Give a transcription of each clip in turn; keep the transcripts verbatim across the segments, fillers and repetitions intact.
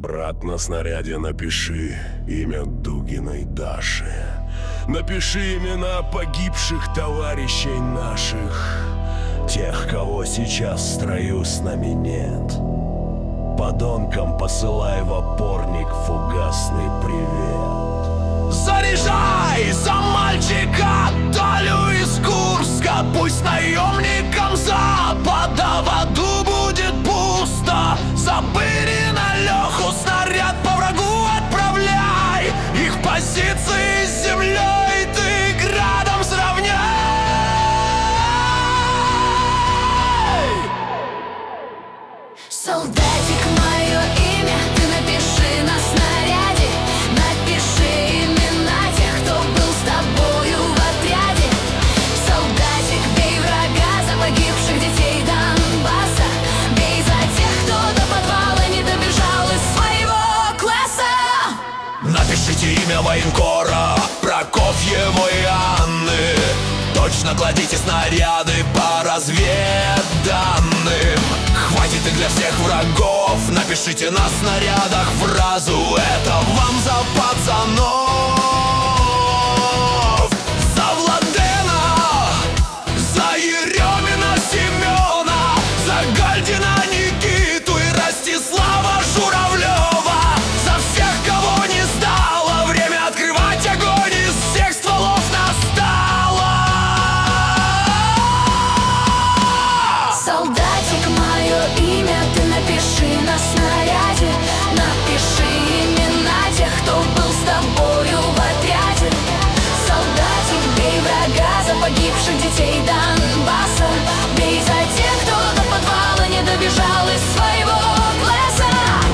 Брат, на снаряде напиши имя Дугиной Даши. Напиши имена погибших товарищей наших, тех, кого сейчас в строю с нами нет. Подонкам посылай в опорник фугасный привет. Заряжай за мальчика Толю из Курска, пусть наемникам Запада в аду будет пусто. За Пырина Леху снаряд по врагу отправляй, их позиции с землей ты градом сравняй. Солдатик, мое имя ты напиши на снаряде. Напиши имена тех, кто был с тобою в отряде. Солдатик, бей врага за погибших детей Донбасса. Бей за тех, кто до подвала не добежал из своего класса. Напишите имя военкора Прокофьева и Анны. Точно кладите снаряды по разведданным. Хватит и для всех врагов. Напишите на снарядах фразу: это вам за пацанов. За Владена, за Еремина Семена, за Гальдина Никиту и Ростислава Журавлева. За всех, кого не стало, время открывать огонь, из всех стволов настало. Солдатик, мое имя ты напиши на снаряде. Напиши имена тех, кто был с тобою в отряде. Солдатик, бей врага за погибших детей Донбасса. Бей за тех, кто до подвала не добежал из своего класса.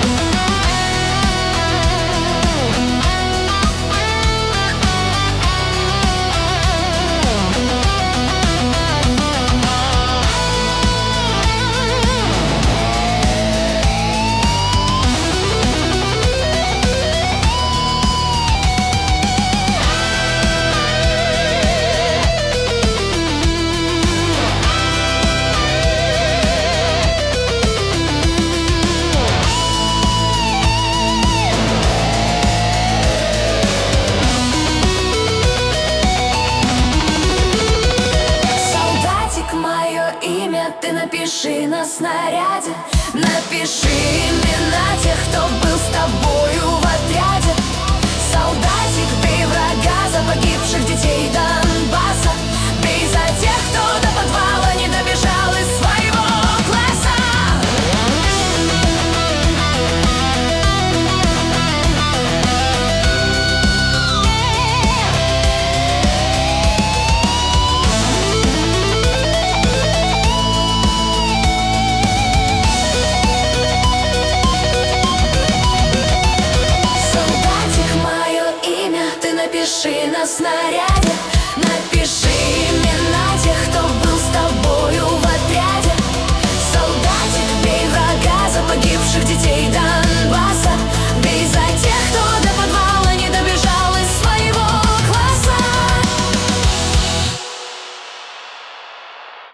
Ты напиши на снаряде. Напиши имена тех, кто был с тобою в отряде. Солдатик, бей врага за погибших детей Донбасса. Бей за тех, кто до подвала не добежал из своего класса. Напиши на снаряде. Напиши имена тех, кто был с тобой